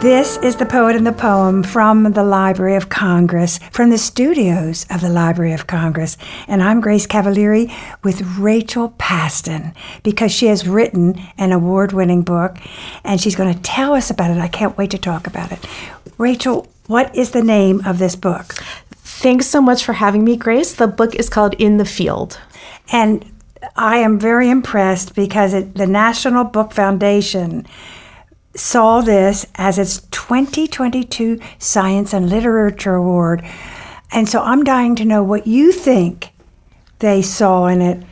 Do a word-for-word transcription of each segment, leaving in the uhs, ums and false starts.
This is The Poet and the Poem from the Library of Congress, from the studios of the Library of Congress. And I'm Grace Cavalieri with Rachel Paston, because she has written an award-winning book, and she's going to tell us about it. I can't wait to talk about it. Rachel, what is the name of this book? Thanks so much for having me, Grace. The book is called In the Field. And I am very impressed because it, the National Book Foundation saw this as its twenty twenty-two Science and Literature Award. And so I'm dying to know what you think they saw in it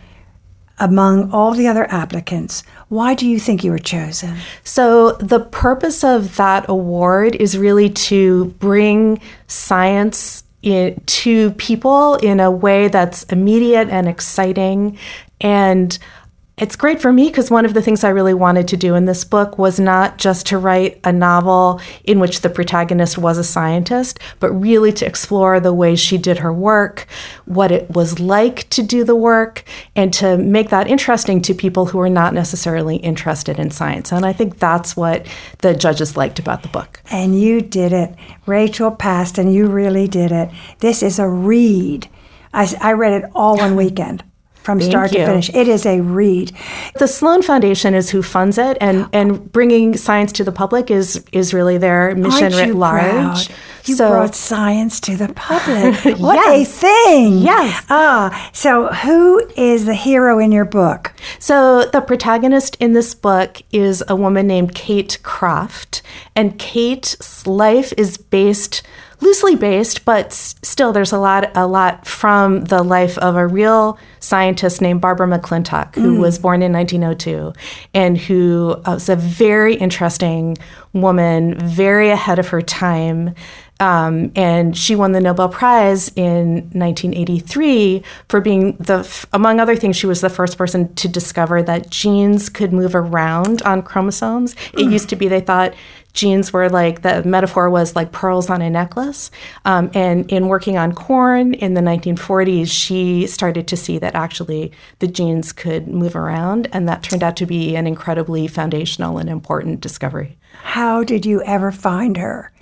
among all the other applicants. Why do you think you were chosen? So the purpose of that award is really to bring science in, to people in a way that's immediate and exciting. And it's great for me because one of the things I really wanted to do in this book was not just to write a novel in which the protagonist was a scientist, but really to explore the ways she did her work, what it was like to do the work, and to make that interesting to people who are not necessarily interested in science. And I think that's what the judges liked about the book. And you did it. Rachel Paston, you really did it. This is a read. I, I read it all one weekend. From Thank start you. to finish. It is a read. The Sloan Foundation is who funds it, and, and bringing science to the public is is really their mission Aren't writ you large. Proud? You so, brought science to the public. What yes. a thing. Yes. Ah, so who is the hero in your book? So the protagonist in this book is a woman named Kate Croft, and Kate's life is based loosely based, but still there's a lot a lot from the life of a real scientist named Barbara McClintock, who mm. was born in nineteen oh two, and who was a very interesting woman, very ahead of her time. Um, and she won the Nobel Prize in nineteen eighty-three for being the, among other things, she was the first person to discover that genes could move around on chromosomes. Mm. It used to be, they thought, genes were like, the metaphor was like pearls on a necklace. Um, and in working on corn in the nineteen forties, she started to see that actually the genes could move around. And that turned out to be an incredibly foundational and important discovery. How did you ever find her?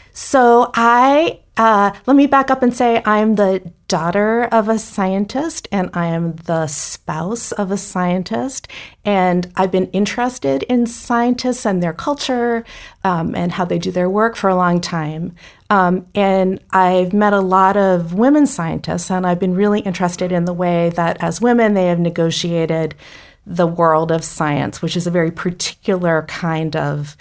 So I, uh, let me back up and say I'm the daughter of a scientist and I am the spouse of a scientist. And I've been interested in scientists and their culture um, and how they do their work for a long time. Um, and I've met a lot of women scientists, and I've been really interested in the way that as women they have negotiated the world of science, which is a very particular kind of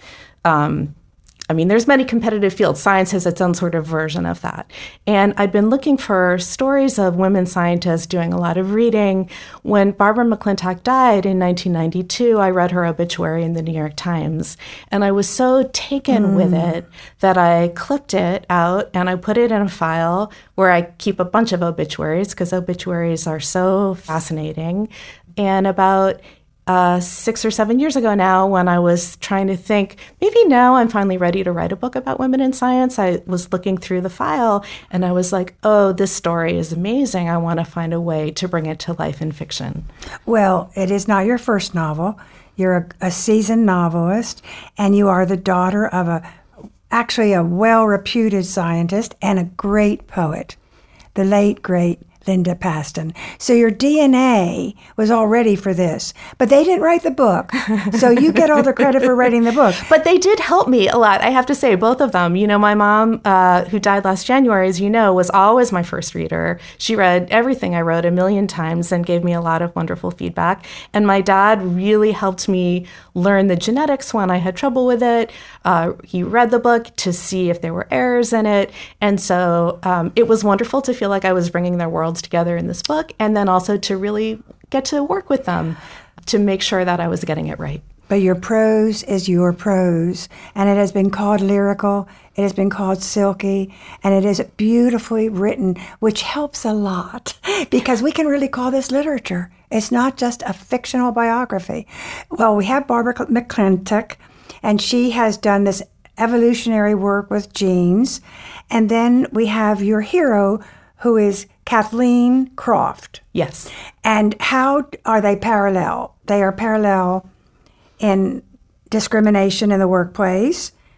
um I mean, there's many competitive fields. Science has its own sort of version of that. And I'd been looking for stories of women scientists, doing a lot of reading. When Barbara McClintock died in nineteen ninety-two, I read her obituary in the New York Times. And I was so taken mm. with it that I clipped it out and I put it in a file where I keep a bunch of obituaries, because obituaries are so fascinating. And about Uh, six or seven years ago now, when I was trying to think, maybe now I'm finally ready to write a book about women in science, I was looking through the file and I was like, oh, this story is amazing. I want to find a way to bring it to life in fiction. Well, it is not your first novel. You're a, a seasoned novelist, and you are the daughter of a, actually a well-reputed scientist and a great poet, the late, great Linda Paston. So your D N A was all ready for this, but they didn't write the book. So you get all the credit for writing the book. But they did help me a lot, I have to say, both of them. You know, my mom, uh, who died last January, as you know, was always my first reader. She read everything I wrote a million times and gave me a lot of wonderful feedback. And my dad really helped me learn the genetics when I had trouble with it. Uh, he read the book to see if there were errors in it. And so um, it was wonderful to feel like I was bringing their worlds together in this book, and then also to really get to work with them to make sure that I was getting it right. But your prose is your prose, and it has been called lyrical, it has been called silky, and it is beautifully written, which helps a lot, because we can really call this literature. It's not just a fictional biography. Well, we have Barbara McClintock, and she has done this evolutionary work with genes, and then we have your hero, who is Kathleen Croft. Yes. And how are they parallel? They are parallel in discrimination in the workplace,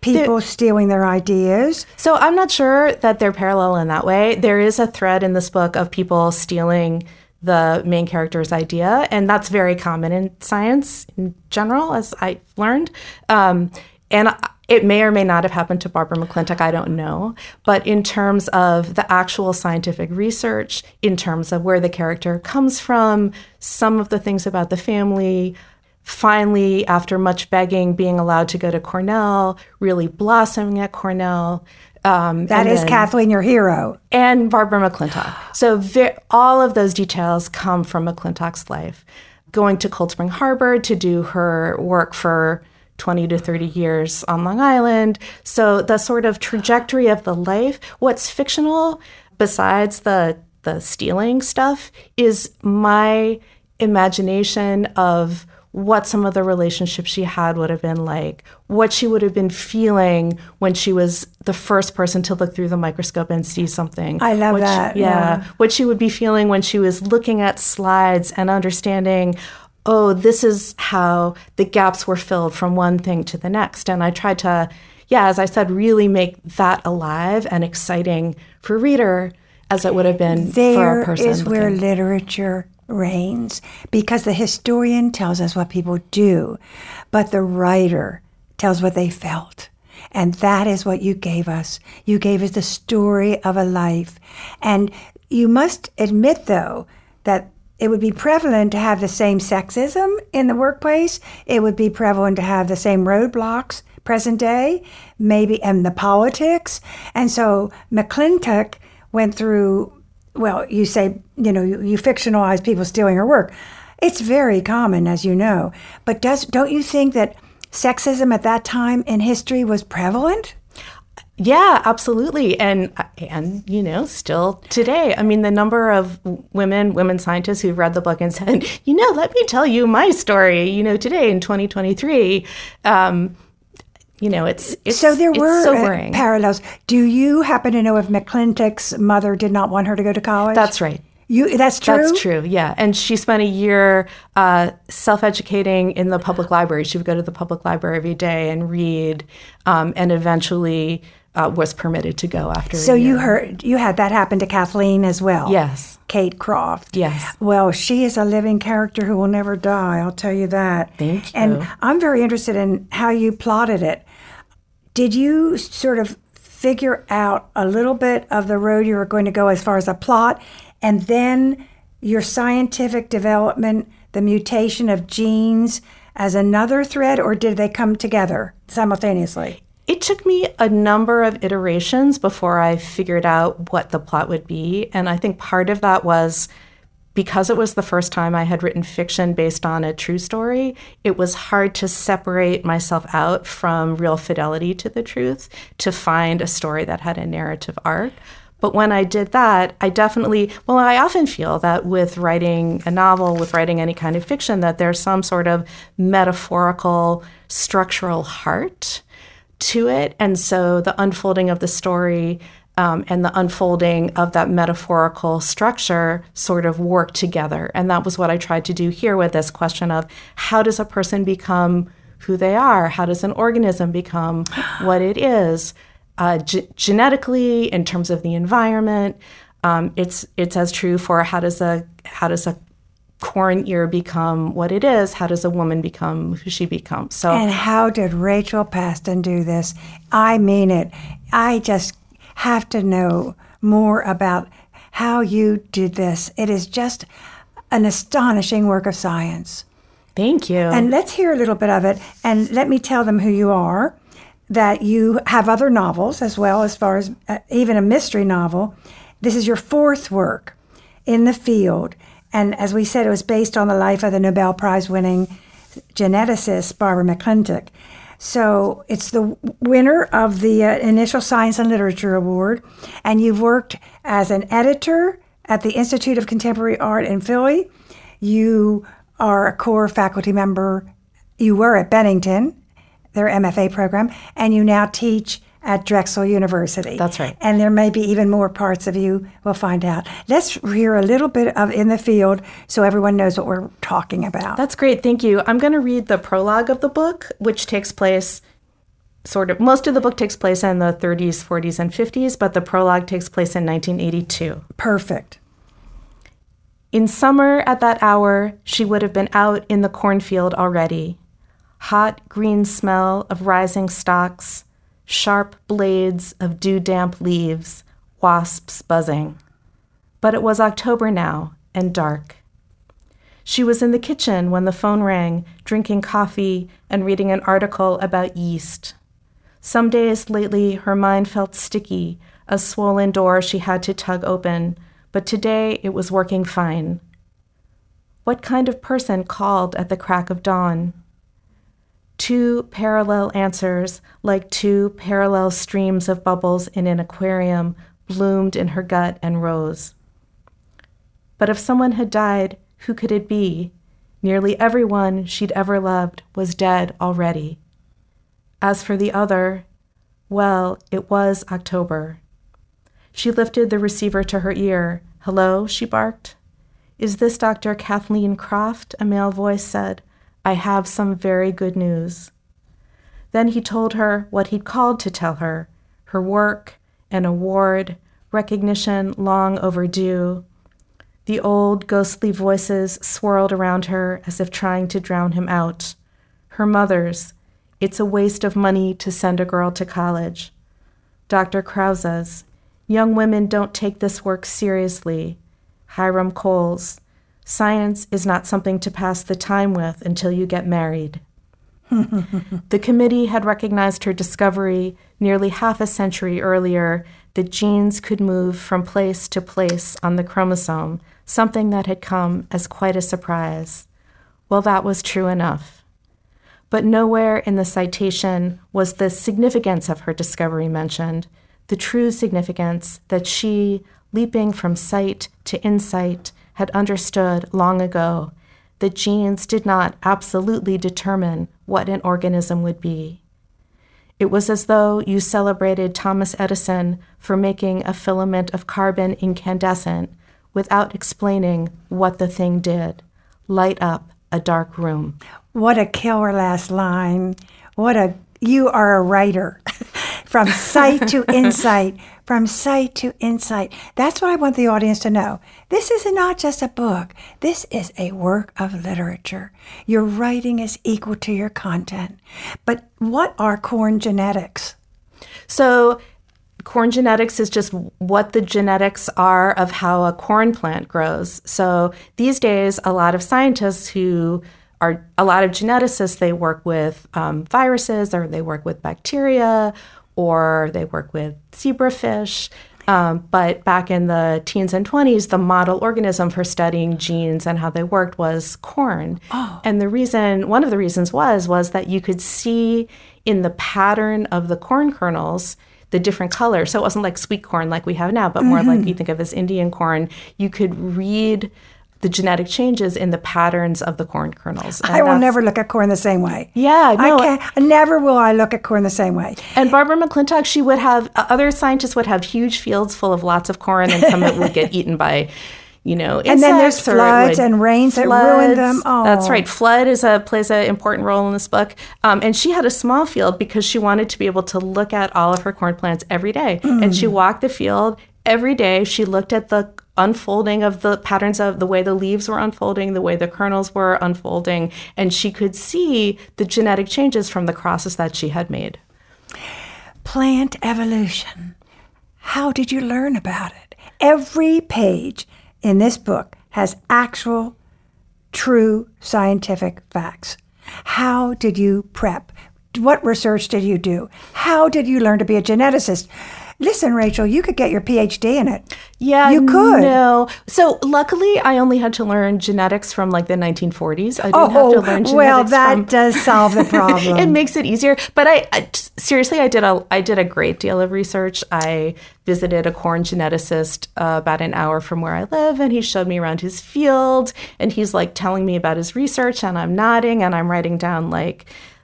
people stealing their ideas. So I'm not sure that they're parallel in that way. There is a thread in this book of people stealing the main character's idea, and that's very common in science in general, as I learned. Um, and it may or may not have happened to Barbara McClintock, I don't know. But in terms of the actual scientific research, in terms of where the character comes from, some of the things about the family, finally, after much begging, being allowed to go to Cornell, really blossoming at Cornell. Um, that is then, Kathleen, your hero. And Barbara McClintock. So ve- all of those details come from McClintock's life. Going to Cold Spring Harbor to do her work for twenty to thirty years on Long Island. So the sort of trajectory of the life, what's fictional besides the the stealing stuff is my imagination of what some of the relationships she had would have been like, what she would have been feeling when she was the first person to look through the microscope and see something. I love what that. She, yeah, yeah. What she would be feeling when she was looking at slides and understanding, oh, this is how the gaps were filled from one thing to the next. And I tried to, yeah, as I said, really make that alive and exciting for a reader as it would have been there for a person. There is looking. where literature reigns, because the historian tells us what people do, but the writer tells what they felt. And that is what you gave us. You gave us the story of a life. And you must admit, though, that it would be prevalent to have the same sexism in the workplace. It would be prevalent to have the same roadblocks present day, maybe, and the politics. And so McClintock went through, well, you say, you know, you, you fictionalize people stealing her work. It's very common, as you know. But does don't you think that sexism at that time in history was prevalent? Yeah, absolutely. And, and you know, still today. I mean, the number of women, women scientists who've read the book and said, you know, let me tell you my story, you know, today in twenty twenty-three, um, you know, it's, it's so there it's were sobering. Parallels. Do you happen to know if McClintock's mother did not want her to go to college? That's right. You, that's true? That's true, yeah. And she spent a year uh, self-educating in the public library. She would go to the public library every day and read, um, and eventually uh, was permitted to go after so a year. you heard, you had that happen to Kathleen as well? Yes. Kate Croft. Yes. Well, she is a living character who will never die, I'll tell you that. Thank you. And I'm very interested in how you plotted it. Did you sort of figure out a little bit of the road you were going to go as far as a plot, and then your scientific development, the mutation of genes as another thread, or did they come together simultaneously? It took me a number of iterations before I figured out what the plot would be. And I think part of that was because it was the first time I had written fiction based on a true story, it was hard to separate myself out from real fidelity to the truth to find a story that had a narrative arc. But when I did that, I definitely, well, I often feel that with writing a novel, with writing any kind of fiction, that there's some sort of metaphorical, structural heart to it. And so the unfolding of the story um, and the unfolding of that metaphorical structure sort of work together. And that was what I tried to do here with this question of how does a person become who they are? How does an organism become what it is? Uh, ge- genetically, in terms of the environment, um, it's it's as true for how does a how does a corn ear become what it is? How does a woman become who she becomes? So, and how did Rachel Paston do this? I mean it. I just have to know more about how you did this. It is just an astonishing work of science. Thank you. And let's hear a little bit of it. And let me tell them who you are. That you have other novels as well, as far as uh, even a mystery novel. This is your fourth work in the field. And as we said, it was based on the life of the Nobel Prize-winning geneticist Barbara McClintock. So it's the winner of the uh, initial Science and Literature Award. And you've worked as an editor at the Institute of Contemporary Art in Philly. You are a core faculty member. You were at Bennington, their M F A program, and you now teach at Drexel University. That's right. And there may be even more parts of you. We'll find out. Let's hear a little bit of In the Field so everyone knows what we're talking about. That's great. Thank you. I'm going to read the prologue of the book, which takes place sort of, most of the book takes place in the thirties, forties, and fifties, but the prologue takes place in nineteen eighty-two. Perfect. In summer at that hour, she would have been out in the cornfield already. Hot green smell of rising stalks, sharp blades of dew-damp leaves, wasps buzzing. But it was October now, and dark. She was in the kitchen when the phone rang, drinking coffee and reading an article about yeast. Some days lately, her mind felt sticky, a swollen door she had to tug open, but today it was working fine. What kind of person called at the crack of dawn? Two parallel answers, like two parallel streams of bubbles in an aquarium, bloomed in her gut and rose. But if someone had died, who could it be? Nearly everyone she'd ever loved was dead already. As for the other, well, it was October. She lifted the receiver to her ear. "Hello," she barked. "Is this Doctor Kathleen Croft?" a male voice said. "I have some very good news." Then he told her what he'd called to tell her, her work, an award, recognition long overdue. The old ghostly voices swirled around her as if trying to drown him out. Her mother's, "It's a waste of money to send a girl to college." Doctor Krause's, "Young women don't take this work seriously." Hiram Cole's, "Science is not something to pass the time with until you get married." The committee had recognized her discovery nearly half a century earlier that genes could move from place to place on the chromosome, something that had come as quite a surprise. Well, that was true enough. But nowhere in the citation was the significance of her discovery mentioned, the true significance that she, leaping from sight to insight, had understood long ago, that genes did not absolutely determine what an organism would be. It was as though you celebrated Thomas Edison for making a filament of carbon incandescent without explaining what the thing did, light up a dark room. What a killer last line. What a, you are a writer. From sight to insight, from sight to insight. That's what I want the audience to know. This is not just a book. This is a work of literature. Your writing is equal to your content. But what are corn genetics? So corn genetics is just what the genetics are of how a corn plant grows. So these days, a lot of scientists who are, a lot of geneticists, they work with um, viruses, or they work with bacteria, or they work with zebrafish. Um, but back in the teens and twenties, the model organism for studying genes and how they worked was corn. Oh. And the reason, one of the reasons was, was that you could see in the pattern of the corn kernels the different colors. So it wasn't like sweet corn like we have now, but more mm-hmm. like you think of as Indian corn. You could read the genetic changes in the patterns of the corn kernels. And I will never look at corn the same way. Yeah, no. I can't, never will I look at corn the same way. And Barbara McClintock, she would have, uh, other scientists would have huge fields full of lots of corn, and some of it would get eaten by, you know, insects. And then there's floods and rains floods. that ruin them. Oh. That's right. Flood is a plays an important role in this book. Um, and she had a small field because she wanted to be able to look at all of her corn plants every day. Mm. And she walked the field every day. She looked at the unfolding of the patterns of the way the leaves were unfolding, the way the kernels were unfolding, and she could see the genetic changes from the crosses that she had made. Plant evolution. How did you learn about it? Every page in this book has actual, true scientific facts. How did you prep? What research did you do? How did you learn to be a geneticist? Listen, Rachel, you could get your P H D in it. Yeah, you could. No. So luckily, I only had to learn genetics from like the nineteen forties. I didn't oh, have to learn genetics well, that from... does solve the problem. It makes it easier. But I, I seriously, I did a I did a great deal of research. I visited a corn geneticist uh, about an hour from where I live, and he showed me around his field, and he's like telling me about his research, and I'm nodding, and I'm writing down like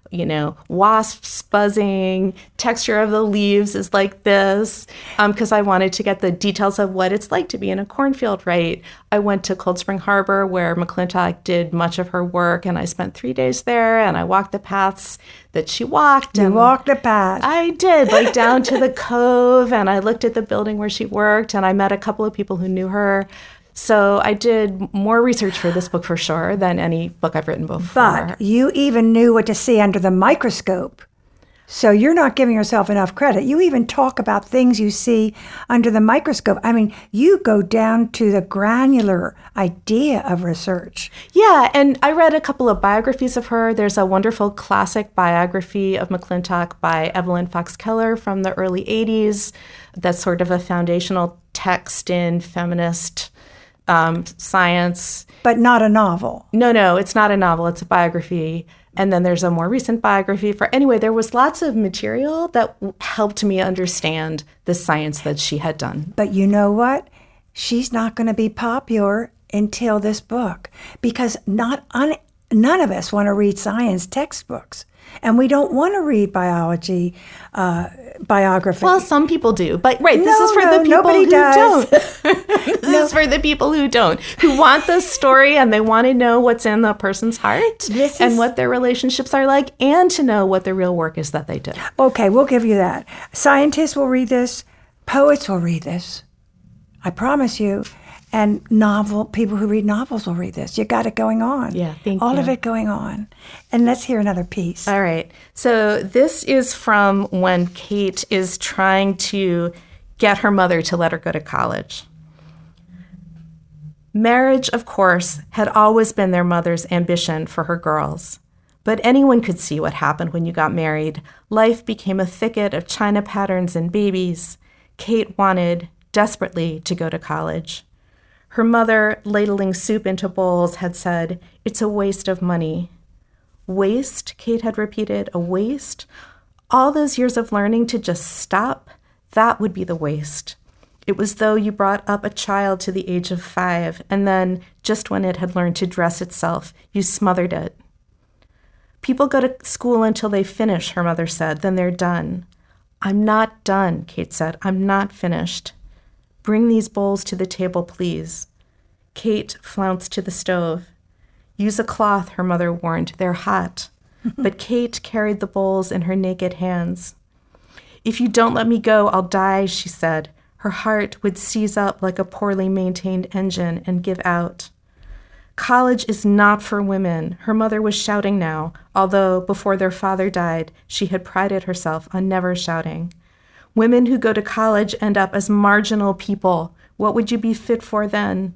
you know, wasps buzzing, texture of the leaves is like this, because um, I wanted to get the details of what it's like to be in a cornfield, right? I went to Cold Spring Harbor where McClintock did much of her work, and I spent three days there, and I walked the paths that she walked. You and walked the path. I did, like down to the cove, and I looked at the building where she worked, and I met a couple of people who knew her. So I did more research for this book for sure than any book I've written before. But you even knew what to see under the microscope. So you're not giving yourself enough credit. You even talk about things you see under the microscope. I mean, you go down to the granular idea of research. Yeah, and I read a couple of biographies of her. There's a wonderful classic biography of McClintock by Evelyn Fox Keller from the early eighties. That's sort of a foundational text in feminist Um, science. But not a novel. No, no, it's not a novel. It's a biography. And then there's a more recent biography for, anyway, there was lots of material that helped me understand the science that she had done. But you know what? She's not going to be popular until this book, because not un- none of us want to read science textbooks. And we don't want to read biology uh, biography. Well, some people do, but right, this no, is for no, the people who does. don't. This no. is for the people who don't, who want the story and they want to know what's in the person's heart this and is... what their relationships are like, and to know what the real work is that they did. Okay, we'll give you that. Scientists will read this. Poets will read this. I promise you. And novel people who read novels will read this. You got it going on. Yeah, thank All you. of it going on. And let's hear another piece. All right. So this is from when Kate is trying to get her mother to let her go to college. Marriage, of course, had always been their mother's ambition for her girls. But anyone could see what happened when you got married. Life became a thicket of china patterns and babies. Kate wanted, desperately, to go to college. Her mother, ladling soup into bowls, had said, "It's a waste of money." Waste, Kate had repeated, a waste? All those years of learning to just stop? That would be the waste. It was though you brought up a child to the age of five, and then, just when it had learned to dress itself, you smothered it. People go to school until they finish, her mother said, then they're done. I'm not done, Kate said. I'm not finished. Bring these bowls to the table, please. Kate flounced to the stove. Use a cloth, her mother warned. They're hot. But Kate carried the bowls in her naked hands. If you don't let me go, I'll die, she said. Her heart would seize up like a poorly maintained engine and give out. College is not for women, her mother was shouting now, although before their father died, she had prided herself on never shouting. Women who go to college end up as marginal people. What would you be fit for then?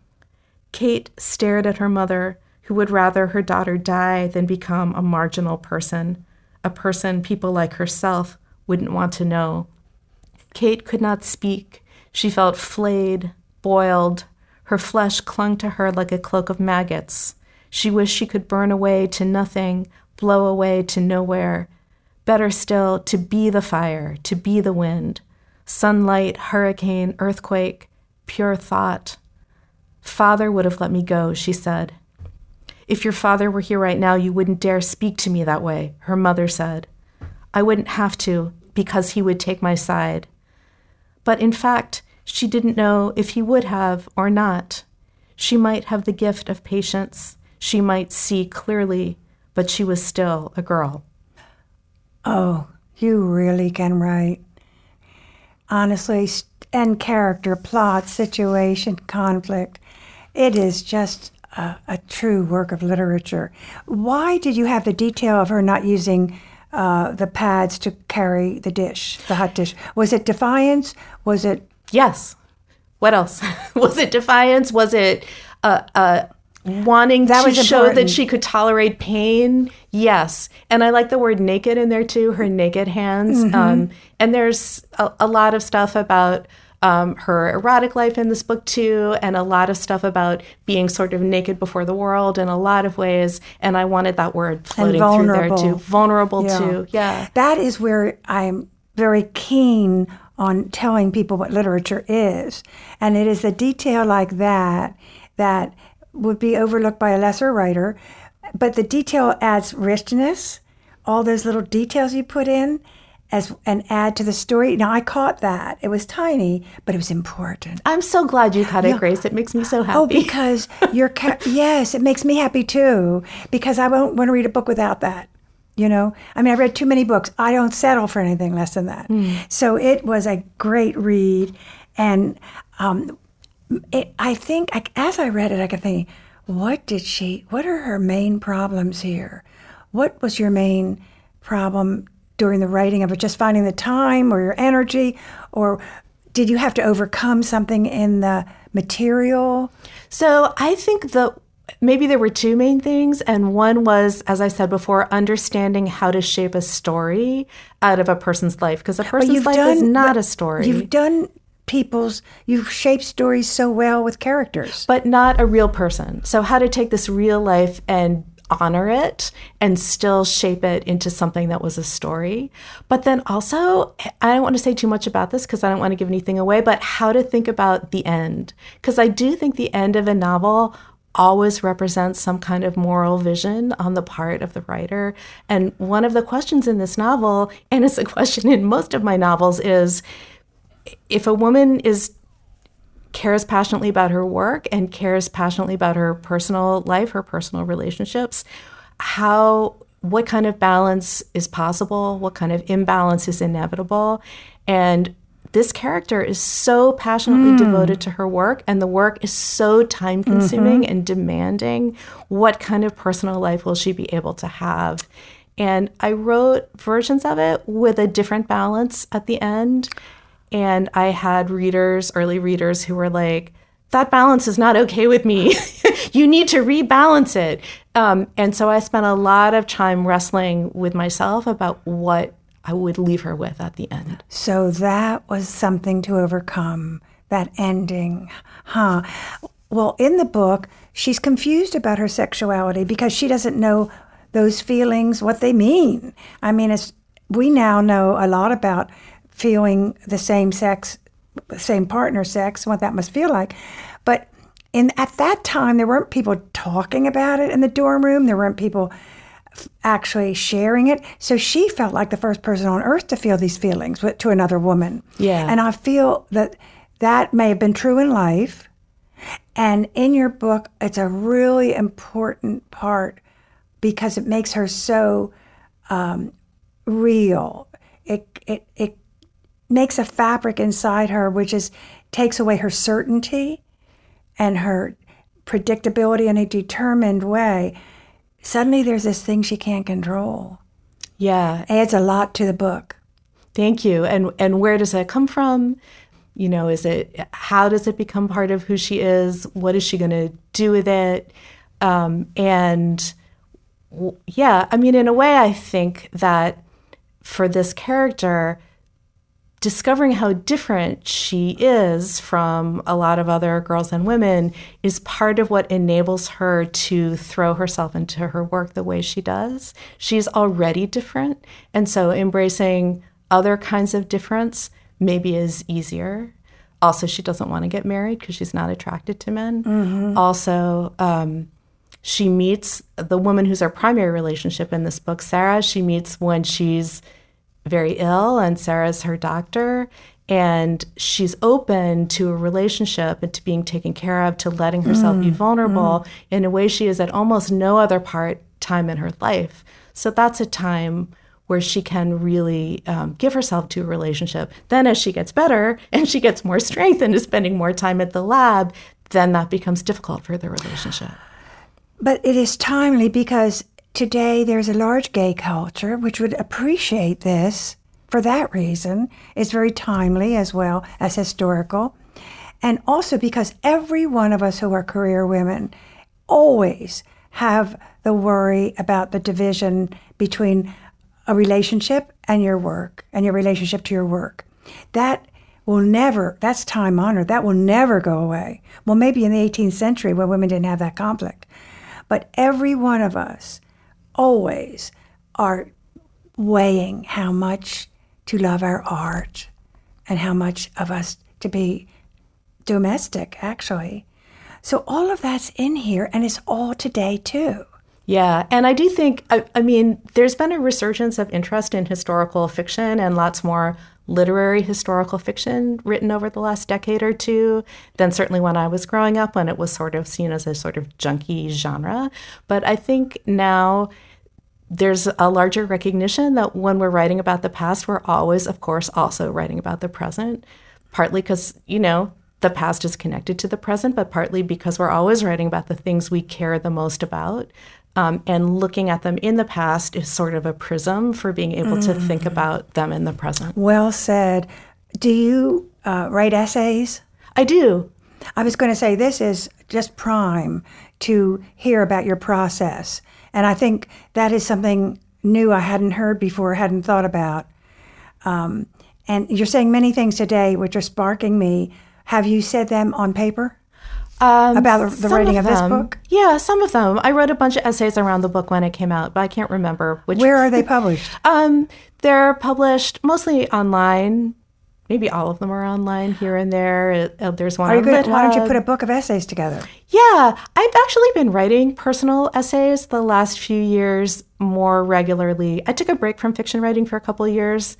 Kate stared at her mother, who would rather her daughter die than become a marginal person, a person people like herself wouldn't want to know. Kate could not speak. She felt flayed, boiled. Her flesh clung to her like a cloak of maggots. She wished she could burn away to nothing, blow away to nowhere. Better still, to be the fire, to be the wind. Sunlight, hurricane, earthquake, pure thought. Father would have let me go, she said. If your father were here right now, you wouldn't dare speak to me that way, her mother said. I wouldn't have to, because he would take my side. But in fact, she didn't know if he would have or not. She might have the gift of patience. She might see clearly, but she was still a girl. Oh, you really can write. Honestly, and character, plot, situation, conflict. It is just a, a true work of literature. Why did you have the detail of her not using uh, the pads to carry the dish, the hot dish? Was it defiance? Was it... Yes. What else? Was it defiance? Was it uh, uh, wanting that to show important. That she could tolerate pain? Yes. And I like the word naked in there too, her naked hands. Mm-hmm. Um, and there's a, a lot of stuff about um, her erotic life in this book too, and a lot of stuff about being sort of naked before the world in a lot of ways. And I wanted that word floating through there too. Vulnerable yeah. too. Yeah. That is where I'm very keen on telling people what literature is. And it is a detail like that that would be overlooked by a lesser writer. But the detail adds richness, all those little details you put in as and add to the story. Now, I caught that. It was tiny, but it was important. I'm so glad you caught it, yeah. Grace. It makes me so happy. Oh, because you're, ca- yes, it makes me happy too, because I won't want to read a book without that. You know, I mean, I read too many books. I don't settle for anything less than that. Mm. So it was a great read. And um, it, I think, I, as I read it, I could think, what did she, what are her main problems here? What was your main problem during the writing of it? Just finding the time or your energy? Or did you have to overcome something in the material? So I think the maybe there were two main things, and one was, as I said before, understanding how to shape a story out of a person's life, because a person's life done, is not a story. You've done people's, you've shaped stories so well with characters. But not a real person. So how to take this real life and honor it and still shape it into something that was a story. But then also, I don't want to say too much about this because I don't want to give anything away, but how to think about the end. Because I do think the end of a novel always represents some kind of moral vision on the part of the writer. And one of the questions in this novel, and it's a question in most of my novels, is if a woman is cares passionately about her work and cares passionately about her personal life, her personal relationships, how, what kind of balance is possible? What kind of imbalance is inevitable? And this character is so passionately mm. devoted to her work, and the work is so time-consuming mm-hmm. and demanding. What kind of personal life will she be able to have? And I wrote versions of it with a different balance at the end. And I had readers, early readers, who were like, that balance is not okay with me. You need to rebalance it. Um, and so I spent a lot of time wrestling with myself about what I would leave her with at the end. So that was something to overcome, that ending, huh? Well, in the book, she's confused about her sexuality because she doesn't know those feelings, what they mean. I mean, it's, we now know a lot about feeling the same sex, same partner sex, what that must feel like. But in at that time, there weren't people talking about it in the dorm room. There weren't people actually sharing it. So she felt like the first person on earth to feel these feelings to another woman. Yeah. And I feel that that may have been true in life. And in your book, it's a really important part because it makes her so um, real. It, it, it makes a fabric inside her, which is takes away her certainty and her predictability in a determined way. Suddenly there's this thing she can't control. Yeah. Adds a lot to the book. Thank you. And and where does that come from? You know, is it, how does it become part of who she is? What is she going to do with it? Um, and w- yeah, I mean, in a way, I think that for this character, discovering how different she is from a lot of other girls and women is part of what enables her to throw herself into her work the way she does. She's already different, and so embracing other kinds of difference maybe is easier. Also, she doesn't want to get married because she's not attracted to men. Mm-hmm. Also, um, she meets the woman who's her primary relationship in this book, Sarah. She meets when she's very ill, and Sarah's her doctor, and she's open to a relationship and to being taken care of, to letting herself mm, be vulnerable mm. in a way she is at almost no other part time in her life. So that's a time where she can really um, give herself to a relationship. Then as she gets better and she gets more strength and is spending more time at the lab, then that becomes difficult for the relationship. But it is timely because today, there's a large gay culture which would appreciate this for that reason. It's very timely as well as historical. And also because every one of us who are career women always have the worry about the division between a relationship and your work, and your relationship to your work. That will never, that's time honored, that will never go away. Well, maybe in the eighteenth century when women didn't have that conflict. But every one of us always are weighing how much to love our art and how much of us to be domestic, actually. So all of that's in here, and it's all today, too. Yeah, and I do think, I, I mean, there's been a resurgence of interest in historical fiction and lots more literary historical fiction written over the last decade or two than certainly when I was growing up, when it was sort of seen as a sort of junky genre. But I think now there's a larger recognition that when we're writing about the past, we're always, of course, also writing about the present, partly because, you know, the past is connected to the present, but partly because we're always writing about the things we care the most about. Um, and looking at them in the past is sort of a prism for being able mm. to think about them in the present. Well said. Do you uh, write essays? I do. I was going to say this is just prime to hear about your process. And I think that is something new I hadn't heard before, hadn't thought about. Um, and you're saying many things today which are sparking me. Have you said them on paper? Um, About the writing of, of this book? Yeah, some of them. I wrote a bunch of essays around the book when it came out, but I can't remember which. Where are they published? um, they're published mostly online. Maybe all of them are online here and there. Uh, there's one are you on good? LitHub. Why don't you put a book of essays together? Yeah, I've actually been writing personal essays the last few years more regularly. I took a break from fiction writing for a couple of years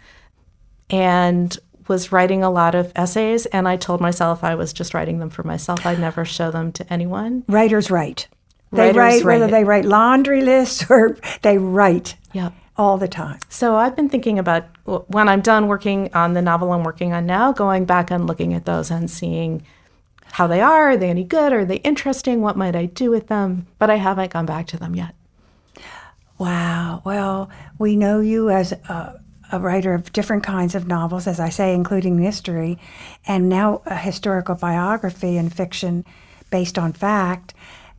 and was writing a lot of essays, and I told myself I was just writing them for myself. I'd never show them to anyone. Writers write. They Writers write, write whether they write laundry lists or they write yep. all the time. So I've been thinking about, when I'm done working on the novel I'm working on now, going back and looking at those and seeing how they are. Are they any good? Are they interesting? What might I do with them? But I haven't gone back to them yet. Wow. Well, we know you as a a writer of different kinds of novels, as I say, including mystery, and now a historical biography and fiction based on fact.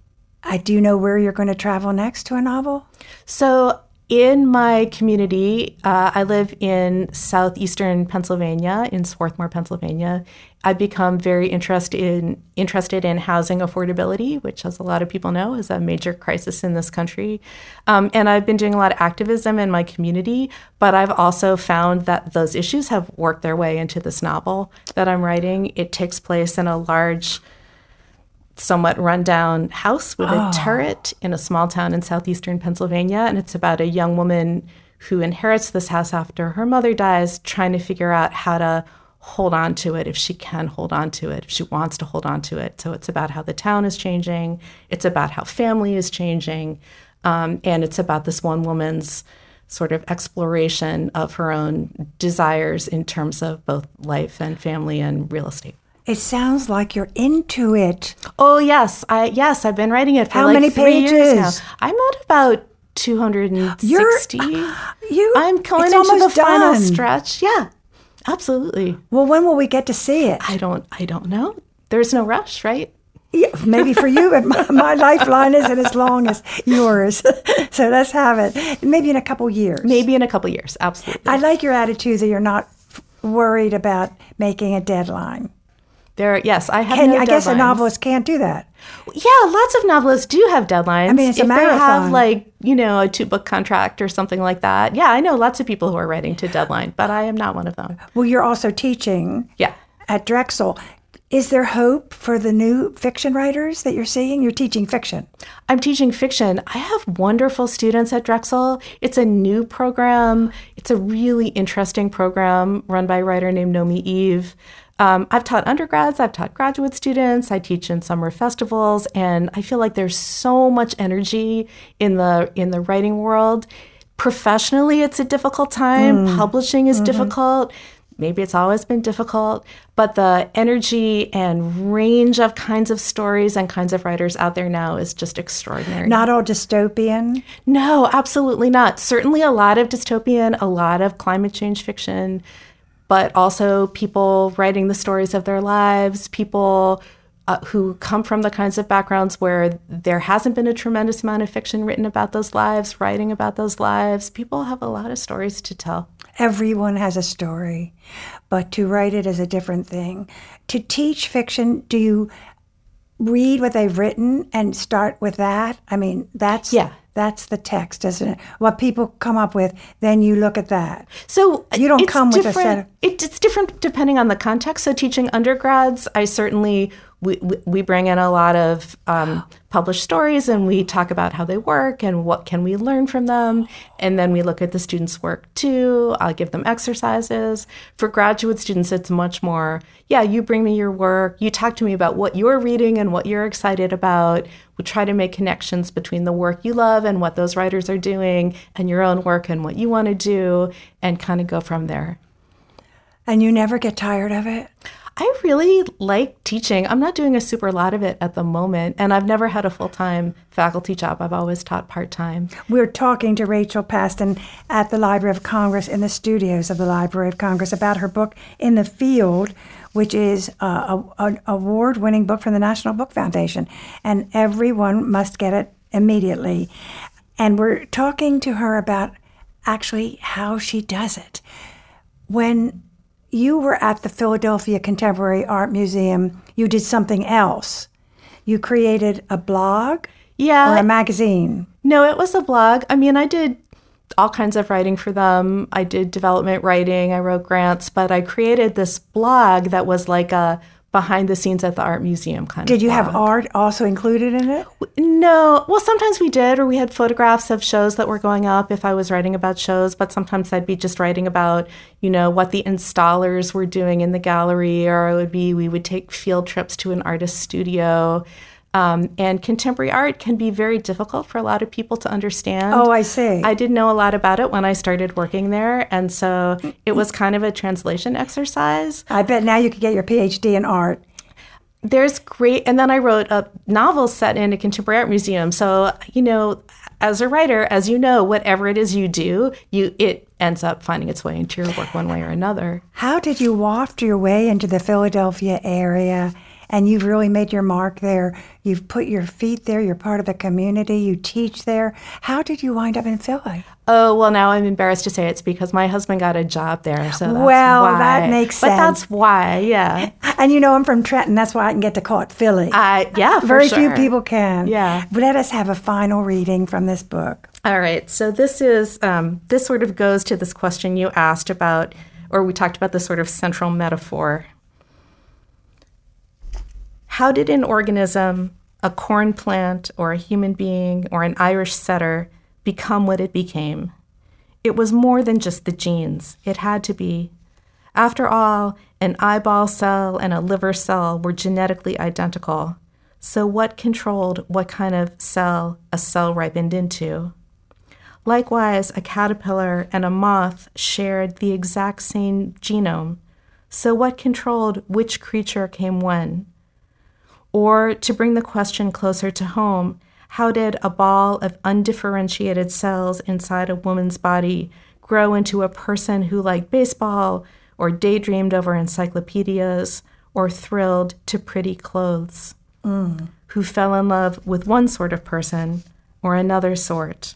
I do know where you're going to travel next to a novel? So in my community, uh, I live in southeastern Pennsylvania, in Swarthmore, Pennsylvania. I've become very interested in interested in housing affordability, which, as a lot of people know, is a major crisis in this country. Um, and I've been doing a lot of activism in my community, but I've also found that those issues have worked their way into this novel that I'm writing. It takes place in a large, somewhat rundown house with oh. a turret in a small town in southeastern Pennsylvania, and it's about a young woman who inherits this house after her mother dies, trying to figure out how to hold on to it, if she can hold on to it, if she wants to hold on to it. So it's about how the town is changing, it's about how family is changing, um, and it's about this one woman's sort of exploration of her own desires in terms of both life and family and real estate. It sounds like you're into it. Oh, yes. I yes, I've been writing it for How like many three pages? years now. I'm at about two hundred sixty. You're, you, I'm going it's into the almost final done. stretch. Yeah, absolutely. Well, when will we get to see it? I don't I don't know. There's no rush, right? Yeah, maybe for you, but my, my lifeline isn't as long as yours. So let's have it. Maybe in a couple years. Maybe in a couple years, absolutely. I like your attitude that you're not worried about making a deadline. There, yes, I have Can, no I deadlines. guess a novelist can't do that. Yeah, lots of novelists do have deadlines. I mean, it's a if marathon. If they have, like, you know, a two-book contract or something like that. Yeah, I know lots of people who are writing to deadline, but I am not one of them. Well, you're also teaching yeah. at Drexel. Is there hope for the new fiction writers that you're seeing? You're teaching fiction. I'm teaching fiction. I have wonderful students at Drexel. It's a new program. It's a really interesting program run by a writer named Nomi Eve. Um, I've taught undergrads, I've taught graduate students, I teach in summer festivals, and I feel like there's so much energy in the in the writing world. Professionally, it's a difficult time. Mm. Publishing is mm-hmm. difficult. Maybe it's always been difficult, but the energy and range of kinds of stories and kinds of writers out there now is just extraordinary. Not all dystopian? No, absolutely not. Certainly a lot of dystopian, a lot of climate change fiction, but also people writing the stories of their lives, people uh, who come from the kinds of backgrounds where there hasn't been a tremendous amount of fiction written about those lives, writing about those lives. People have a lot of stories to tell. Everyone has a story, but to write it is a different thing. To teach fiction, do you read what they've written and start with that? I mean, that's yeah. that's the text, isn't it? What people come up with, then you look at that. So you don't come with a different. set of... It, it's different depending on the context. So teaching undergrads, I certainly we, we, we bring in a lot of um, published stories, and we talk about how they work and what can we learn from them. And then we look at the students' work too. I'll give them exercises. For graduate students, it's much more, yeah, you bring me your work. You talk to me about what you're reading and what you're excited about. We try to make connections between the work you love and what those writers are doing and your own work and what you want to do, and kind of go from there. And you never get tired of it? I really like teaching. I'm not doing a super lot of it at the moment, and I've never had a full-time faculty job. I've always taught part-time. We're talking to Rachel Paston at the Library of Congress, in the studios of the Library of Congress, about her book, In the Field, which is uh, a, an award-winning book from the National Book Foundation, and everyone must get it immediately. And we're talking to her about actually how she does it. When you were at the Philadelphia Contemporary Art Museum, you did something else. You created a blog? Yeah. Or a magazine? No, it was a blog. I mean, I did all kinds of writing for them. I did development writing. I wrote grants, but I created this blog that was like a behind the scenes at the art museum kind did of Did you blog. have art also included in it? No. Well, sometimes we did, or we had photographs of shows that were going up if I was writing about shows, but sometimes I'd be just writing about, you know, what the installers were doing in the gallery, or it would be we would take field trips to an artist's studio. Um, and contemporary art can be very difficult for a lot of people to understand. Oh, I see. I didn't know a lot about it when I started working there, and so it was kind of a translation exercise. I bet now you could get your P H D in art. There's great, and then I wrote a novel set in a contemporary art museum. So, you know, as a writer, as you know, whatever it is you do, you it ends up finding its way into your work one way or another. How did you waft your way into the Philadelphia area? And you've really made your mark there. You've put your feet there. You're part of the community. You teach there. How did you wind up in Philly? Oh, well, now I'm embarrassed to say it's because my husband got a job there. So that's well, why. that makes sense. But that's why, yeah. And you know, I'm from Trenton. That's why I can get to call it Philly. Uh, yeah, for Very sure. few people can. Yeah. Let us have a final reading from this book. All right. So this is, um, this sort of goes to this question you asked about, or we talked about this sort of central metaphor. How did an organism, a corn plant, or a human being, or an Irish setter become what it became? It was more than just the genes. It had to be. After all, an eyeball cell and a liver cell were genetically identical. So what controlled what kind of cell a cell ripened into? Likewise, a caterpillar and a moth shared the exact same genome. So what controlled which creature came when? Or, to bring the question closer to home, how did a ball of undifferentiated cells inside a woman's body grow into a person who liked baseball, or daydreamed over encyclopedias, or thrilled to pretty clothes? Mm. Who fell in love with one sort of person or another sort?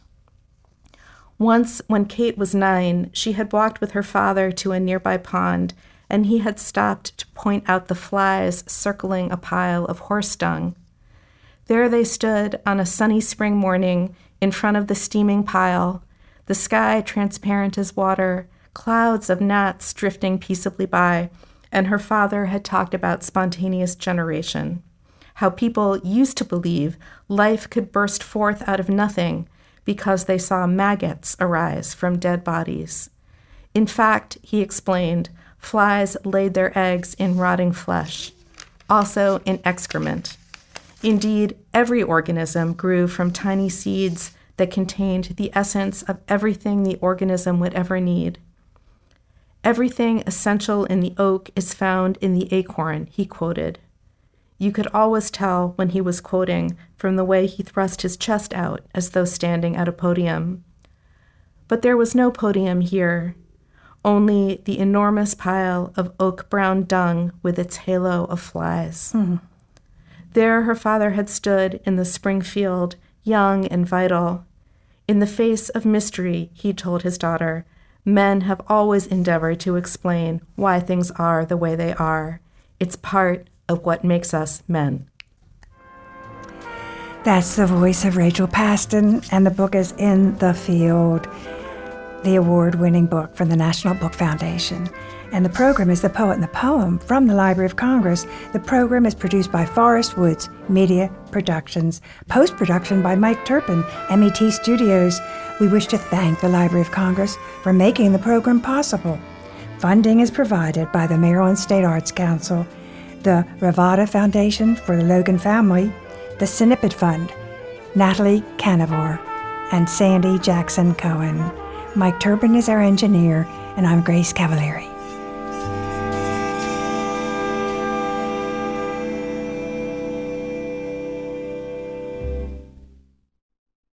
Once, when Kate was nine, she had walked with her father to a nearby pond, and he had stopped to point out the flies circling a pile of horse dung. There they stood on a sunny spring morning in front of the steaming pile, the sky transparent as water, clouds of gnats drifting peaceably by, and her father had talked about spontaneous generation, how people used to believe life could burst forth out of nothing because they saw maggots arise from dead bodies. In fact, he explained, flies laid their eggs in rotting flesh, also in excrement. Indeed, every organism grew from tiny seeds that contained the essence of everything the organism would ever need. Everything essential in the oak is found in the acorn, he quoted. You could always tell when he was quoting from the way he thrust his chest out as though standing at a podium. But there was no podium here. Only the enormous pile of oak-brown dung with its halo of flies. Mm. There her father had stood in the spring field, young and vital. In the face of mystery, he told his daughter, men have always endeavored to explain why things are the way they are. It's part of what makes us men. That's the voice of Rachel Paston, and the book is In the Field, the award-winning book from the National Book Foundation. And the program is The Poet and the Poem from the Library of Congress. The program is produced by Forest Woods Media Productions. Post-production by Mike Turpin, M E T Studios. We wish to thank the Library of Congress for making the program possible. Funding is provided by the Maryland State Arts Council, the Ravada Foundation for the Logan Family, the Sinipid Fund, Natalie Canavore, and Sandy Jackson Cohen. Mike Turpin is our engineer, and I'm Grace Cavalieri.